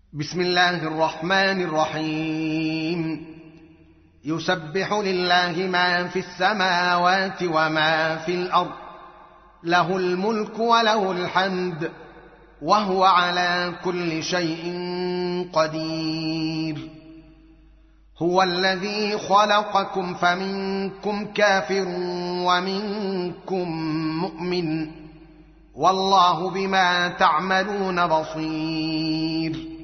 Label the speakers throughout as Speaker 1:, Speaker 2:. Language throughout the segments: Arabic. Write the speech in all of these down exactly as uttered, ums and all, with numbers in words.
Speaker 1: بسم الله الرحمن الرحيم يسبح لله ما في السماوات وما في الأرض، له الملك وله الحمد، وهو على كل شيء قدير. هو الذي خلقكم فمنكم كافر ومنكم مؤمن، والله بما تعملون بصير.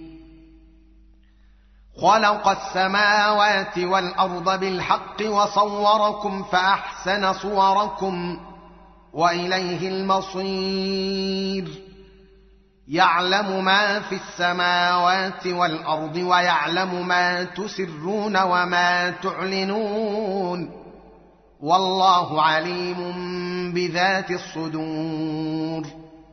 Speaker 1: خلق السماوات والأرض بالحق وصوركم فأحسن صوركم وإليه المصير. يعلم ما في السماوات والأرض ويعلم ما تسرون وما تعلنون، والله عليم بذات الصدور.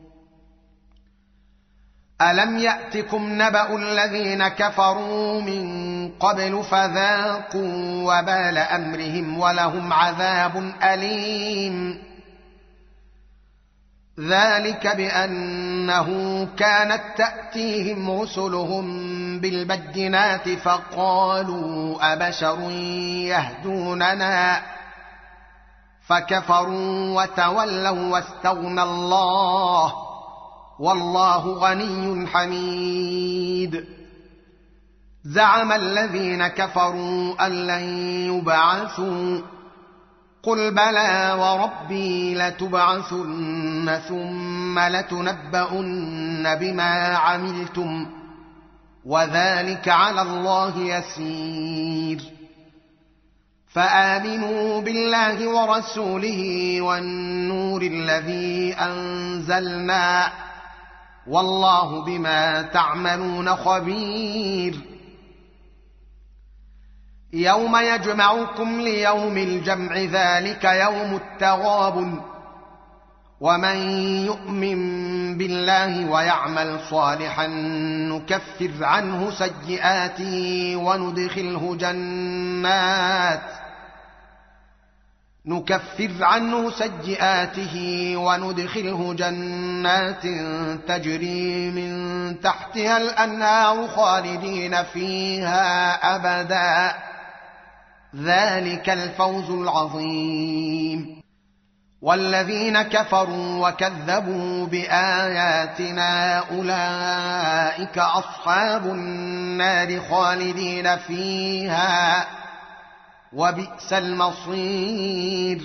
Speaker 1: ألم يأتكم نبأ الذين كفروا من قبل فذاقوا وبال أمرهم ولهم عذاب أليم؟ ذلك بأنه كانت تأتيهم رسلهم بالبينات فقالوا أبشر يهدوننا، فكفروا وتولوا واستغنى الله، والله غني حميد. زعم الذين كفروا أن لن يبعثوا، قل بلى وربي لتبعثن ثم لتنبؤن بما عملتم، وذلك على الله يسير. فآمنوا بالله ورسوله والنور الذي أنزلنا، والله بما تعملون خبير. يوم يجمعكم ليوم الجمع، ذلك يوم التغابن، ومن يؤمن بالله ويعمل صالحا نكفر عنه سيئاته وندخله جنات نكفر عنه سيئاته وندخله جنات تجري من تحتها الأنهار خالدين فيها أبدا، ذلك الفوز العظيم. والذين كفروا وكذبوا بآياتنا أولئك أصحاب النار خالدين فيها، وبئس المصير.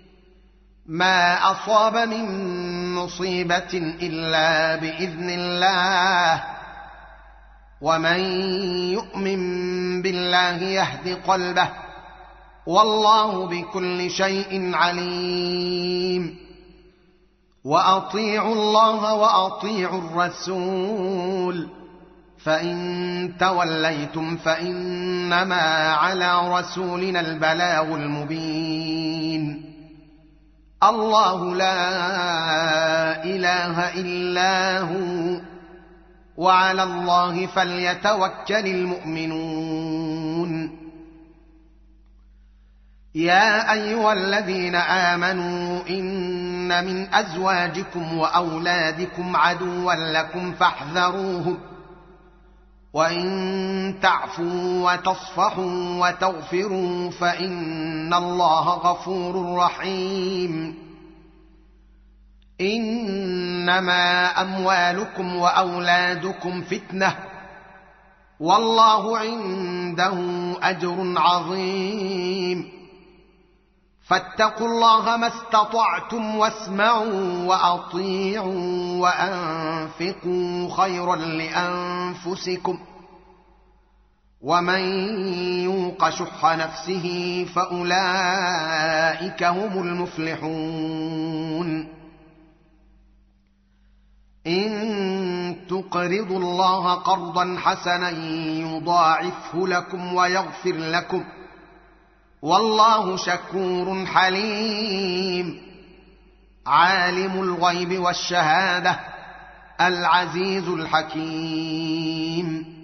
Speaker 1: ما أصاب من مصيبة إلا بإذن الله، ومن يؤمن بالله يهد قلبه، والله بكل شيء عليم. وأطيعوا الله وأطيعوا الرسول، فإن توليتم فإنما على رسولنا البلاغ المبين. الله لا إله إلا هو، وعلى الله فليتوكل المؤمنون. يا أيها الذين آمنوا إن من أزواجكم وأولادكم عدوا لكم فاحذروهم، وإن تعفوا وتصفحوا وتغفروا فإن الله غفور رحيم. إنما أموالكم وأولادكم فتنة، والله عنده أجر عظيم. فاتقوا الله ما استطعتم واسمعوا وأطيعوا وأنفقوا خيرا لأنفسكم، ومن يوق شح نفسه فأولئك هم المفلحون. إن تقرضوا الله قرضا حسنا يضاعفه لكم ويغفر لكم، والله شكور حليم. عالم الغيب والشهادة العزيز الحكيم.